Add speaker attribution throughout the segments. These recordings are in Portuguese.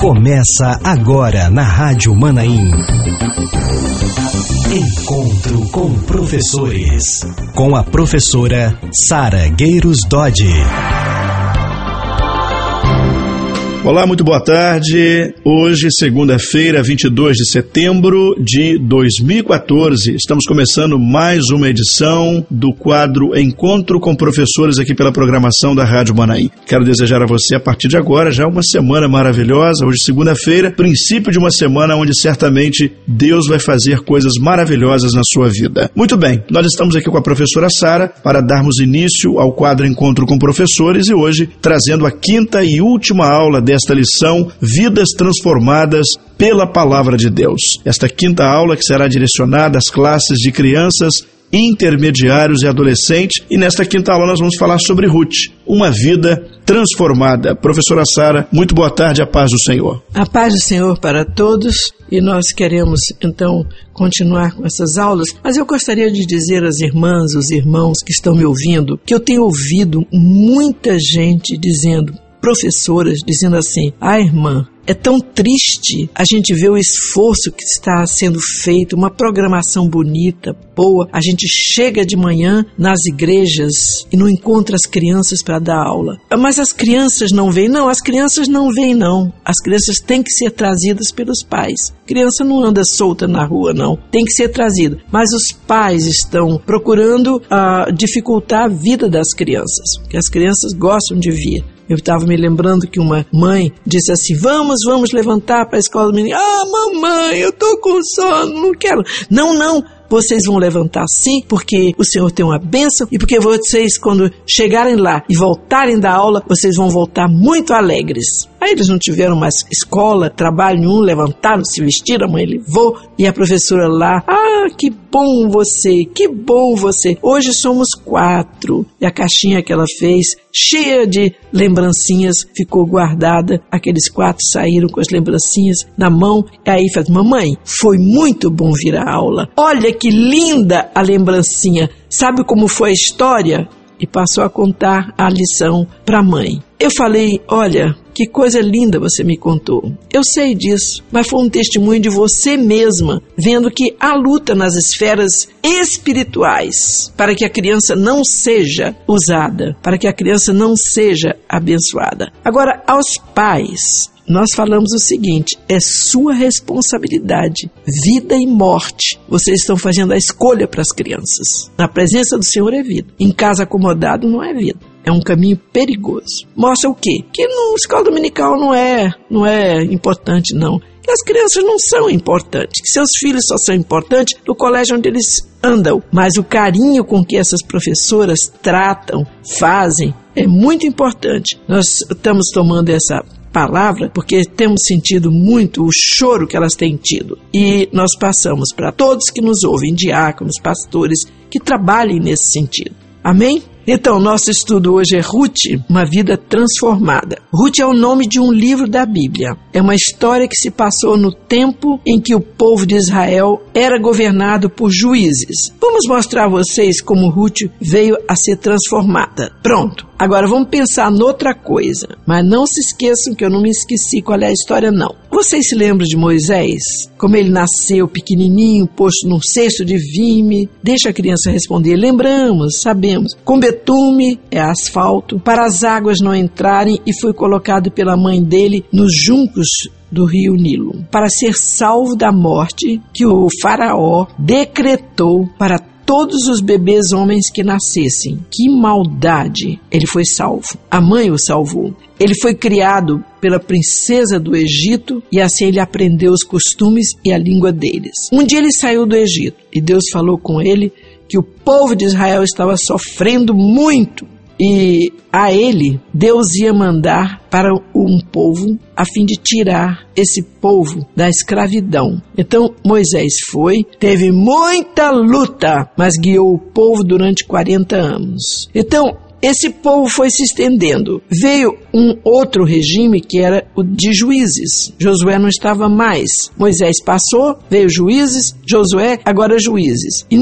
Speaker 1: Começa agora na Rádio Manaim. Encontro com professores. Com a professora Sara Gueiros Dodge.
Speaker 2: Olá, muito boa tarde. Hoje, segunda-feira, 22 de setembro de 2014. Estamos começando mais uma edição do quadro Encontro com Professores aqui pela programação da Rádio Manaim. Quero desejar a você, a partir de agora, já uma semana maravilhosa. Hoje, segunda-feira, princípio de uma semana onde certamente Deus vai fazer coisas maravilhosas na sua vida. Muito bem, nós estamos aqui com a professora Sara para darmos início ao quadro Encontro com Professores e hoje trazendo a quinta e última aula desta lição, Vidas Transformadas pela Palavra de Deus. Esta quinta aula que será direcionada às classes de crianças, intermediários e adolescentes, e nesta quinta aula nós vamos falar sobre Ruth, uma vida transformada. Professora Sara, muito boa tarde, a paz do Senhor.
Speaker 3: A paz do Senhor para todos, e nós queremos então continuar com essas aulas, mas eu gostaria de dizer às irmãs, os irmãos que estão me ouvindo, que eu tenho ouvido muita gente dizendo, professoras dizendo assim, irmã, é tão triste a gente ver o esforço que está sendo feito, uma programação bonita, boa. A gente chega de manhã nas igrejas e não encontra as crianças para dar aula. Mas as crianças não vêm? Não, as crianças não vêm, não. As crianças têm que ser trazidas pelos pais. A criança não anda solta na rua, não. Tem que ser trazida. Mas os pais estão procurando dificultar a vida das crianças, porque as crianças gostam de vir. Eu estava me lembrando que uma mãe disse assim, vamos levantar para a escola do menino. Mamãe, eu estou com sono, não quero. Não, vocês vão levantar sim, porque o Senhor tem uma bênção e porque vocês, quando chegarem lá e voltarem da aula, vocês vão voltar muito alegres. Aí eles não tiveram mais escola, trabalho nenhum, levantaram, se vestiram, a mãe levou e a professora lá, que bom você, hoje somos 4. E a caixinha que ela fez, cheia de lembrancinhas, ficou guardada, aqueles 4 saíram com as lembrancinhas na mão, e aí faz, mamãe, foi muito bom vir à aula, olha que linda a lembrancinha, sabe como foi a história? E passou a contar a lição para a mãe. Eu falei, olha, que coisa linda você me contou. Eu sei disso, mas foi um testemunho de você mesma, vendo que há luta nas esferas espirituais para que a criança não seja usada, para que a criança não seja abençoada. Agora, aos pais, nós falamos o seguinte, é sua responsabilidade, vida e morte. Vocês estão fazendo a escolha para as crianças. Na presença do Senhor é vida. Em casa acomodado não é vida. É um caminho perigoso. Mostra o quê? Que na escola dominical não é importante, não. Que as crianças não são importantes. Que seus filhos só são importantes no colégio onde eles andam. Mas o carinho com que essas professoras tratam, fazem, é muito importante. Nós estamos tomando essa palavra porque temos sentido muito o choro que elas têm tido. E nós passamos para todos que nos ouvem, diáconos, pastores, que trabalhem nesse sentido. Amém? Então, nosso estudo hoje é Ruth, uma vida transformada. Ruth é o nome de um livro da Bíblia. É uma história que se passou no tempo em que o povo de Israel era governado por juízes. Vamos mostrar a vocês como Ruth veio a ser transformada. Pronto. Agora vamos pensar noutra coisa. Mas não se esqueçam que eu não me esqueci qual é a história, não. Vocês se lembram de Moisés? Como ele nasceu pequenininho, posto num cesto de vime? Deixa a criança responder. Lembramos, sabemos. Com betume, é asfalto, para as águas não entrarem, e foi colocado pela mãe dele nos juncos do rio Nilo, para ser salvo da morte que o faraó decretou para todos os bebês homens que nascessem. Que maldade! Ele foi salvo. A mãe o salvou. Ele foi criado pela princesa do Egito e assim ele aprendeu os costumes e a língua deles. Um dia ele saiu do Egito e Deus falou com ele que o povo de Israel estava sofrendo muito e a ele Deus ia mandar para um povo a fim de tirar esse povo da escravidão. Então Moisés foi, teve muita luta, mas guiou o povo durante 40 anos. Então esse povo foi se estendendo. Veio um outro regime que era o de juízes. Josué não estava mais. Moisés passou, veio juízes, Josué, agora juízes. E nesse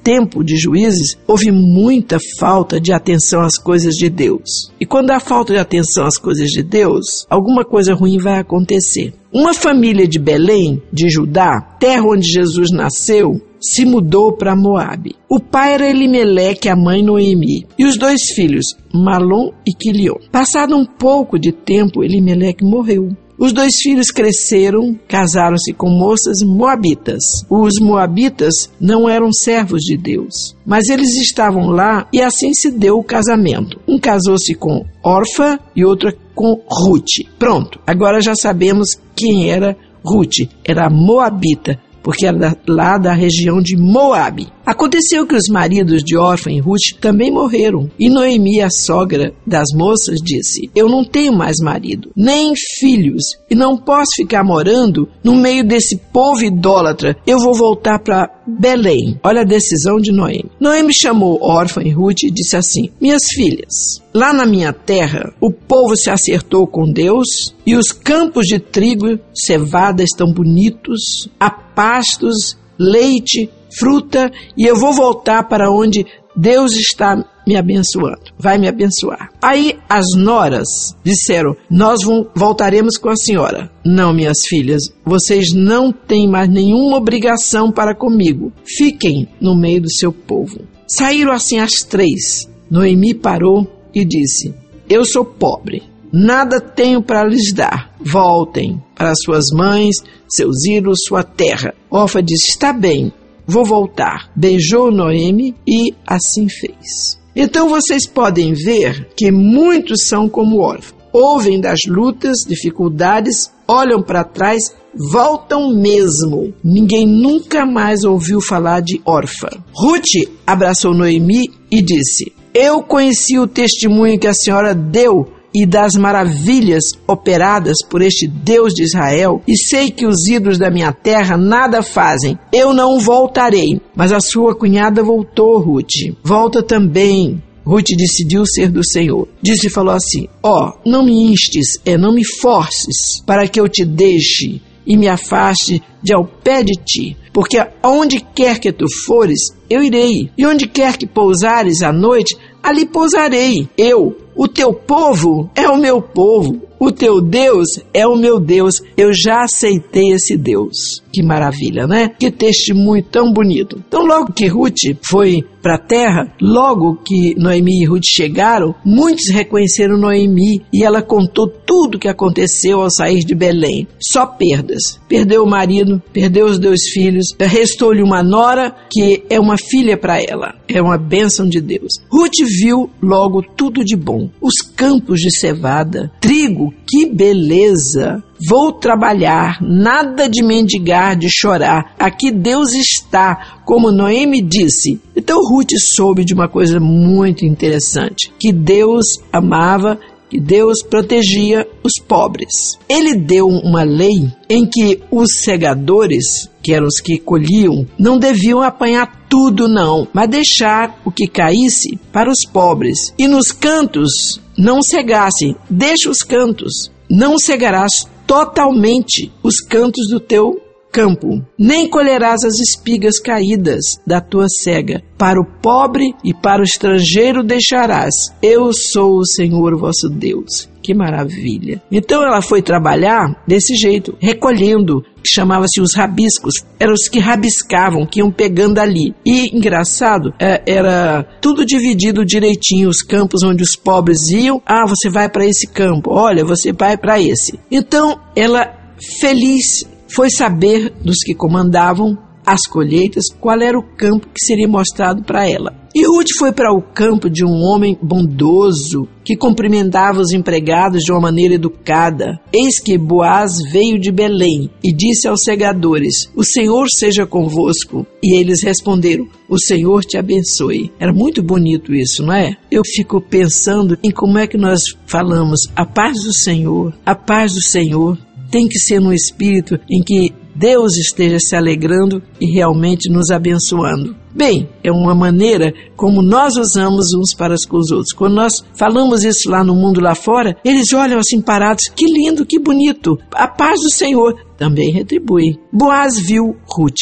Speaker 3: tempo de Juízes, houve muita falta de atenção às coisas de Deus. E quando há falta de atenção às coisas de Deus, alguma coisa ruim vai acontecer. Uma família de Belém, de Judá, terra onde Jesus nasceu, se mudou para Moabe. O pai era Elimeleque, a mãe Noemi, e os 2 filhos, Malom e Quilion. Passado um pouco de tempo, Elimeleque morreu. Os 2 filhos cresceram, casaram-se com moças moabitas. Os moabitas não eram servos de Deus, mas eles estavam lá e assim se deu o casamento. Um casou-se com Orfa e outra com Ruth. Pronto, agora já sabemos quem era Ruth. Era moabita, porque era lá da região de Moabe. Aconteceu que os maridos de Orfa e Ruth também morreram. E Noemi, a sogra das moças, disse: eu não tenho mais marido, nem filhos, e não posso ficar morando no meio desse povo idólatra. Eu vou voltar para Belém. Olha a decisão de Noemi. Noemi chamou Orfa e Ruth e disse assim: minhas filhas, lá na minha terra, o povo se acertou com Deus e os campos de trigo, cevada estão bonitos, há pastos, leite, fruta, e eu vou voltar para onde Deus está me abençoando, vai me abençoar. Aí as noras disseram: nós voltaremos com a senhora. Não, minhas filhas, vocês não têm mais nenhuma obrigação para comigo. Fiquem no meio do seu povo. Saíram assim as 3. Noemi parou e disse: eu sou pobre, nada tenho para lhes dar. Voltem para suas mães, seus ídolos, sua terra. Orfa disse: está bem, vou voltar. Beijou Noemi e assim fez. Então vocês podem ver que muitos são como Orfa. Ouvem das lutas, dificuldades, olham para trás, voltam mesmo. Ninguém nunca mais ouviu falar de Orfa. Ruth abraçou Noemi e disse: eu conheci o testemunho que a senhora deu e das maravilhas operadas por este Deus de Israel, e sei que os ídolos da minha terra nada fazem. Eu não voltarei. Mas a sua cunhada voltou, Ruth. Volta também. Ruth decidiu ser do Senhor. Disse e falou assim: não me instes, não me forces, para que eu te deixe e me afaste de ao pé de ti, porque aonde quer que tu fores, eu irei, e onde quer que pousares à noite, ali pousarei. O teu povo é o meu povo, o teu Deus é o meu Deus. Eu já aceitei esse Deus. Que maravilha, né? Que testemunho tão bonito. Então, logo que Ruth foi para a terra, logo que Noemi e Ruth chegaram, muitos reconheceram Noemi e ela contou tudo o que aconteceu ao sair de Belém. Só perdas. Perdeu o marido, perdeu os 2 filhos, restou-lhe uma nora que é uma filha para ela. É uma bênção de Deus. Ruth viu logo tudo de bom. Os campos de cevada, trigo, que beleza! Vou trabalhar, nada de mendigar, de chorar. Aqui Deus está, como Noemi disse. Então Ruth soube de uma coisa muito interessante, que Deus amava, que Deus protegia os pobres. Ele deu uma lei em que os segadores, que eram os que colhiam, não deviam apanhar tudo não, mas deixar o que caísse para os pobres. E nos cantos não cegassem, deixa os cantos. Não cegarás totalmente os cantos do teu campo, nem colherás as espigas caídas da tua cega. Para o pobre e para o estrangeiro deixarás. Eu sou o Senhor vosso Deus. Que maravilha! Então ela foi trabalhar desse jeito, recolhendo, que chamava-se os rabiscos. Eram os que rabiscavam, que iam pegando ali. E, engraçado, era tudo dividido direitinho, os campos onde os pobres iam. Ah, você vai para esse campo, olha, você vai para esse. Então, ela, feliz, foi saber dos que comandavam as colheitas qual era o campo que seria mostrado para ela. E Ruth foi para o campo de um homem bondoso que cumprimentava os empregados de uma maneira educada. Eis que Boaz veio de Belém e disse aos segadores: o Senhor seja convosco. E eles responderam: o Senhor te abençoe. Era muito bonito isso, não é? Eu fico pensando em como é que nós falamos a paz do Senhor. A paz do Senhor tem que ser num espírito em que Deus esteja se alegrando e realmente nos abençoando. Bem, é uma maneira como nós usamos uns para com os outros. Quando nós falamos isso lá no mundo lá fora, eles olham assim parados: que lindo, que bonito, a paz do Senhor também retribui. Boaz viu Ruth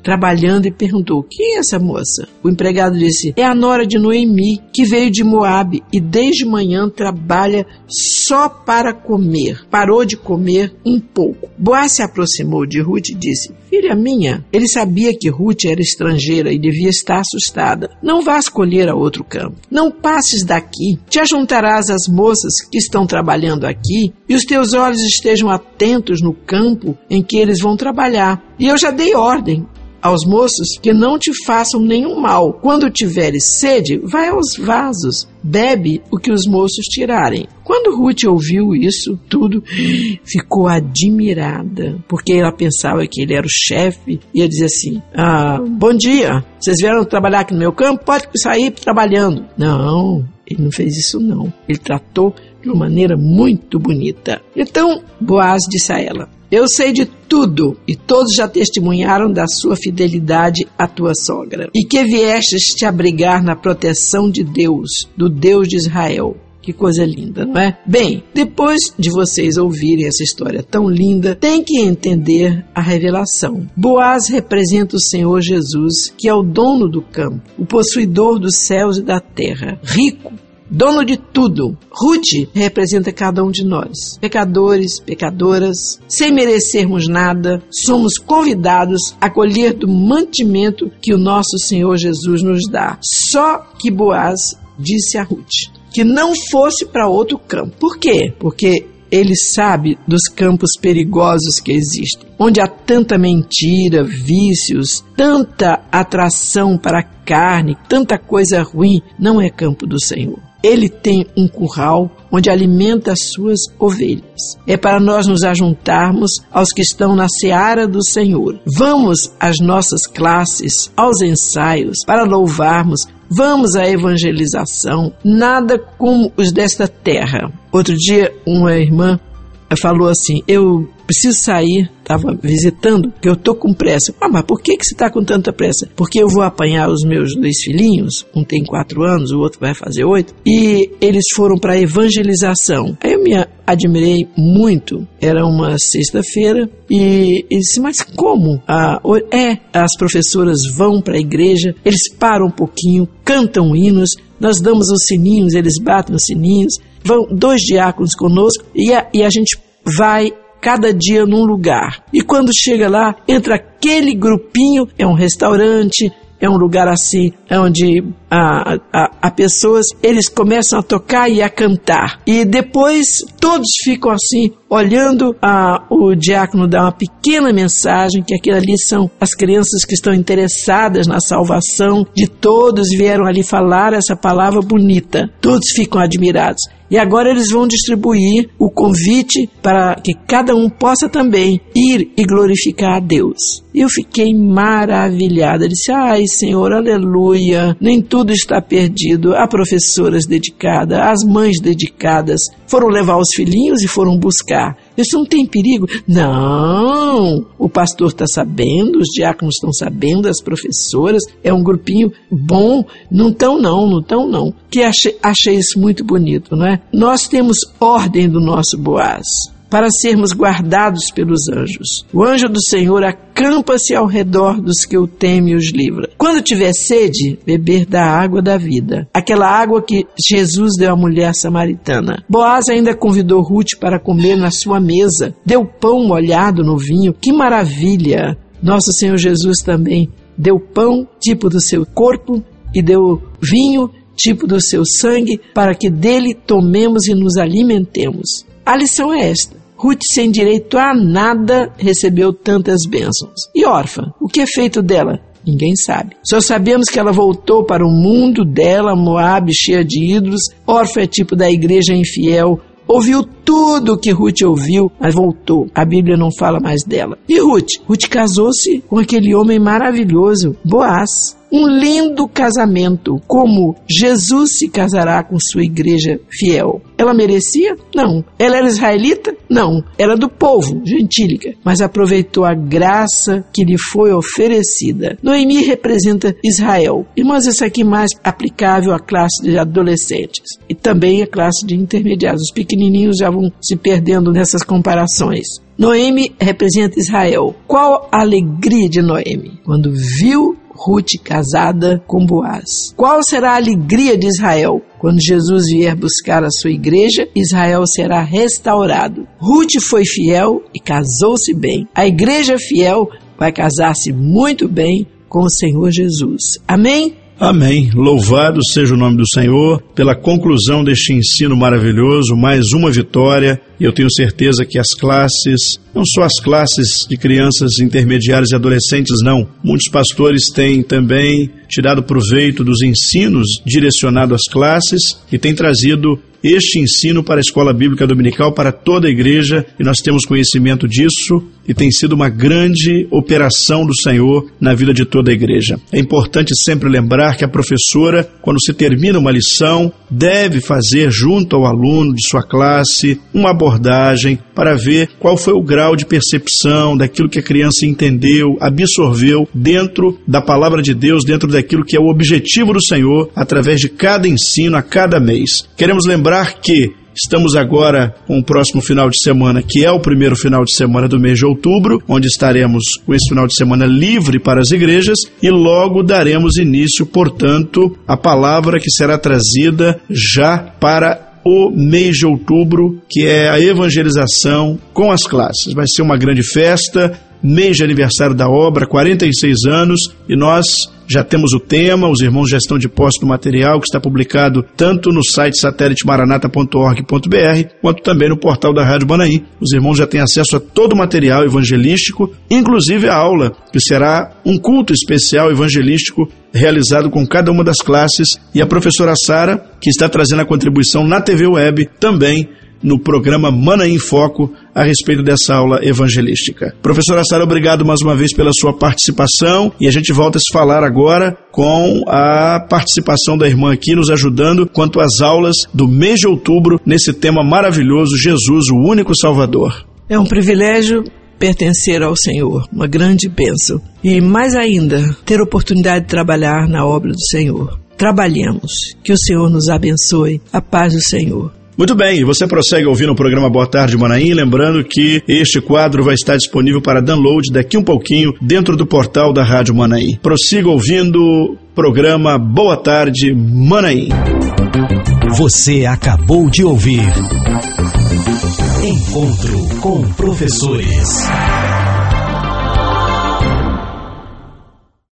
Speaker 3: trabalhando e perguntou: quem é essa moça? O empregado disse: é a nora de Noemi, que veio de Moabe e desde manhã trabalha só para comer. Parou de comer um pouco. Boaz se aproximou de Ruth e disse: filha minha. Ele sabia que Ruth era estrangeira e devia estar assustada. Não vás colher a outro campo. Não passes daqui. Te ajuntarás às moças que estão trabalhando aqui e os teus olhos estejam atentos no campo em que eles vão trabalhar. E eu já dei ordem aos moços que não te façam nenhum mal. Quando tiveres sede, vai aos vasos, bebe o que os moços tirarem. Quando Ruth ouviu isso tudo, ficou admirada, porque ela pensava que ele era o chefe, e ia dizer assim: bom dia, vocês vieram trabalhar aqui no meu campo? Pode sair trabalhando. Não, ele não fez isso não. Ele tratou de uma maneira muito bonita. Então, Boaz disse a ela: eu sei de tudo, e todos já testemunharam da sua fidelidade à tua sogra, e que viestes te abrigar na proteção de Deus, do Deus de Israel. Que coisa linda, não é? Bem, depois de vocês ouvirem essa história tão linda, tem que entender a revelação. Boaz representa o Senhor Jesus, que é o dono do campo, o possuidor dos céus e da terra, rico, dono de tudo. Ruth representa cada um de nós, pecadores, pecadoras, sem merecermos nada, somos convidados a colher do mantimento que o nosso Senhor Jesus nos dá. Só que Boaz disse a Ruth que não fosse para outro campo. Por quê? Porque ele sabe dos campos perigosos que existem, onde há tanta mentira, vícios, tanta atração para a carne, tanta coisa ruim. Não é campo do Senhor. Ele tem um curral onde alimenta as suas ovelhas. É para nós nos ajuntarmos aos que estão na seara do Senhor. Vamos às nossas classes, aos ensaios, para louvarmos. Vamos à evangelização. Nada como os desta terra. Outro dia, uma irmã falou assim: eu preciso sair, estava visitando, porque eu estou com pressa. Mas por que você está com tanta pressa? Porque eu vou apanhar os meus 2 filhinhos, um tem 4 anos, o outro vai fazer 8, e eles foram para a evangelização. Aí eu me admirei muito. Era uma sexta-feira e disse: mas como? As professoras vão para a igreja, eles param um pouquinho, cantam hinos, nós damos os sininhos, eles batem os sininhos, vão 2 diáconos conosco e a gente vai cada dia num lugar. E quando chega lá, entra aquele grupinho, é um restaurante, é um lugar assim, onde há pessoas, eles começam a tocar e a cantar. E depois todos ficam assim, olhando, o diácono dá uma pequena mensagem, que aquilo ali são as crianças que estão interessadas na salvação de todos, vieram ali falar essa palavra bonita. Todos ficam admirados. E agora eles vão distribuir o convite para que cada um possa também ir e glorificar a Deus. E eu fiquei maravilhada. Eu disse: ai, Senhor, aleluia, nem tudo está perdido. Há professoras dedicadas, as mães dedicadas foram levar os filhinhos e foram buscar. Isso não tem perigo? Não! O pastor está sabendo, os diáconos estão sabendo, as professoras, é um grupinho bom. Não estão não. Que achei isso muito bonito, não é? Nós temos ordem do nosso Boaz para sermos guardados pelos anjos. O anjo do Senhor acampa-se ao redor dos que o temem e os livra. Quando tiver sede, beber da água da vida, aquela água que Jesus deu à mulher samaritana. Boaz ainda convidou Ruth para comer na sua mesa, deu pão molhado no vinho. Que maravilha! Nosso Senhor Jesus também deu pão, tipo do seu corpo, e deu vinho, tipo do seu sangue, para que dele tomemos e nos alimentemos. A lição é esta: Ruth, sem direito a nada, recebeu tantas bênçãos. E órfã, o que é feito dela? Ninguém sabe. Só sabemos que ela voltou para o mundo dela, Moabe, cheia de ídolos. Órfã é tipo da igreja infiel. Ouviu tudo o que Ruth ouviu, mas voltou. A Bíblia não fala mais dela. E Ruth? Ruth casou-se com aquele homem maravilhoso, Boaz. Um lindo casamento, como Jesus se casará com sua igreja fiel. Ela merecia? Não. Ela era israelita? Não. Era do povo, gentílica, mas aproveitou a graça que lhe foi oferecida. Noemi representa Israel. Irmãos, isso aqui é mais aplicável à classe de adolescentes e também à classe de intermediários. Os pequenininhos já estavam se perdendo nessas comparações. Noemi representa Israel. Qual a alegria de Noemi quando viu Ruth casada com Boaz? Qual será a alegria de Israel quando Jesus vier buscar a sua igreja? Israel será restaurado. Ruth foi fiel e casou-se bem. A igreja fiel vai casar-se muito bem com o Senhor Jesus. Amém?
Speaker 2: Amém. Louvado seja o nome do Senhor pela conclusão deste ensino maravilhoso, mais uma vitória. E eu tenho certeza que as classes, não só as classes de crianças intermediárias e adolescentes, não. Muitos pastores têm também tirado proveito dos ensinos direcionados às classes e têm trazido este ensino para a Escola Bíblica Dominical, para toda a igreja, e nós temos conhecimento disso, e tem sido uma grande operação do Senhor na vida de toda a igreja. É importante sempre lembrar que a professora, quando se termina uma lição, deve fazer junto ao aluno de sua classe uma abordagem para ver qual foi o grau de percepção daquilo que a criança entendeu, absorveu dentro da palavra de Deus, dentro daquilo que é o objetivo do Senhor, através de cada ensino, a cada mês. Queremos lembrar que estamos agora com o próximo final de semana, que é o primeiro final de semana do mês de outubro, onde estaremos com esse final de semana livre para as igrejas e logo daremos início, portanto, à palavra que será trazida já para o mês de outubro, que é a evangelização com as classes. Vai ser uma grande festa, mês de aniversário da obra, 46 anos, e nós já temos o tema, os irmãos já estão de posse do material que está publicado tanto no site satélitemaranata.org.br quanto também no portal da Rádio Manaim. Os irmãos já têm acesso a todo o material evangelístico, inclusive a aula, que será um culto especial evangelístico realizado com cada uma das classes, e a professora Sara, que está trazendo a contribuição na TV Web, também no programa Manaim em Foco, a respeito dessa aula evangelística. Professora Sara, obrigado mais uma vez pela sua participação, e a gente volta a se falar agora com a participação da irmã aqui, nos ajudando quanto às aulas do mês de outubro, nesse tema maravilhoso, Jesus, o único Salvador.
Speaker 3: É um privilégio pertencer ao Senhor, uma grande bênção. E mais ainda, ter oportunidade de trabalhar na obra do Senhor. Trabalhemos, que o Senhor nos abençoe, a paz do Senhor.
Speaker 2: Muito bem, e você prossegue ouvindo o programa Boa Tarde Manaim, lembrando que este quadro vai estar disponível para download daqui um pouquinho dentro do portal da Rádio Manaim. Prossiga ouvindo o programa Boa Tarde Manaim.
Speaker 1: Você acabou de ouvir Encontro com Professores.